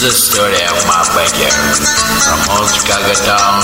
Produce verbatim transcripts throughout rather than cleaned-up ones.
the story of my baker from old Chicago town.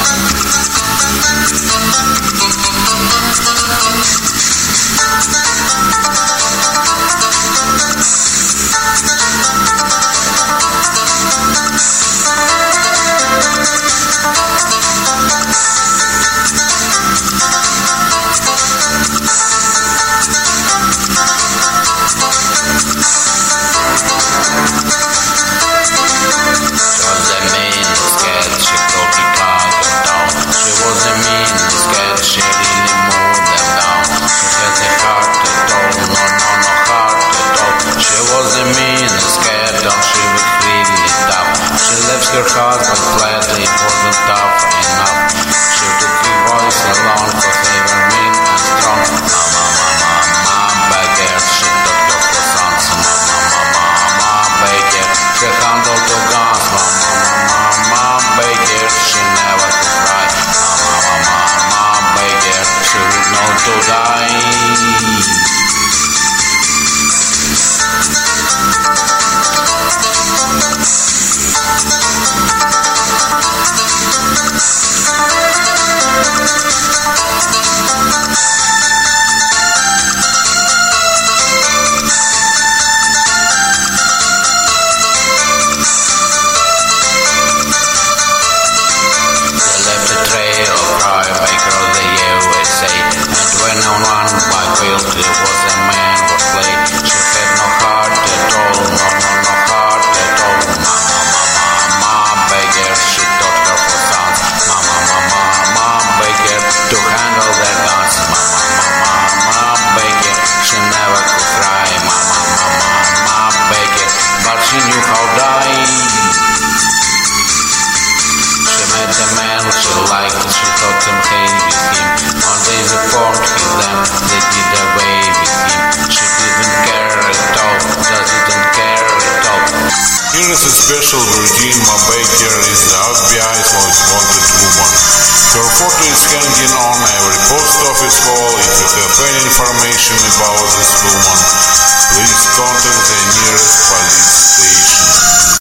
Her husband fled, it wasn't tough enough. She took his voice alone, cause they were mean and strong. Mama, mama, mama, baker, she took her for sons. Mama, mama, mama, baker, she handled two guns. Mama, mama, mama, baker, she never could cry. Mama, mama, mama, baker, she would know to die. Here is a special routine. My baker is the F B I's most wanted woman. Her photo is hanging on every post office wall. If you have any information about this woman, please contact the nearest police station.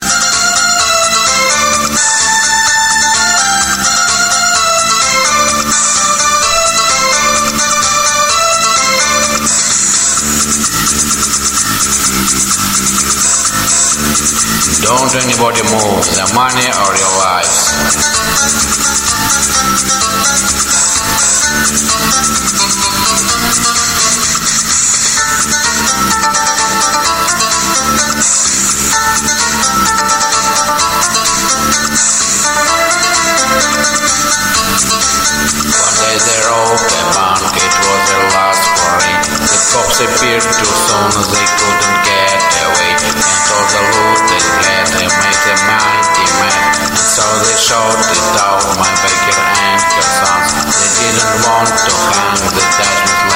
Don't anybody move, the money or your lives. One day they robbed a bank, it was their last foray. The cops appeared too soon, they couldn't get away. And all the loot they had, they made a mighty man. And so they shouted out, my baker and her sons. They didn't want to hang the Dutchman's